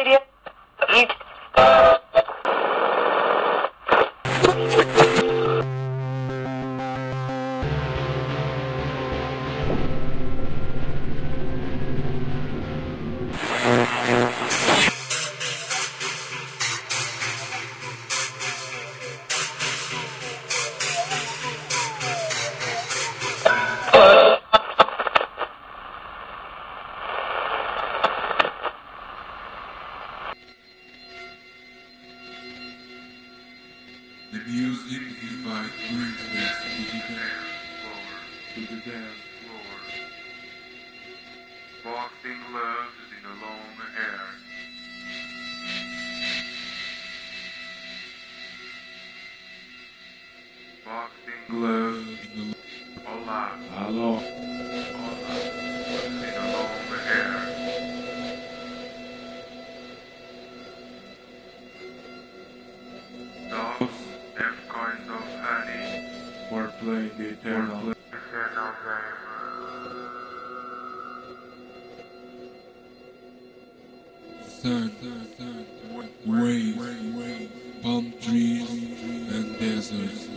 area. Read. The music invite brings us to the dance floor. Boxing gloves in the long hair. Boxing gloves in the Hola. Hello. Hola. In the long hair. Dogs have kinds of honey for playing the eternal game. Sun, rain, palm trees, and deserts.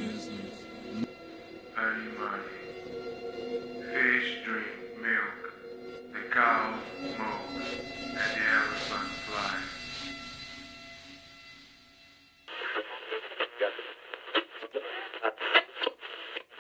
Animals, fish drink milk, the cows smoke.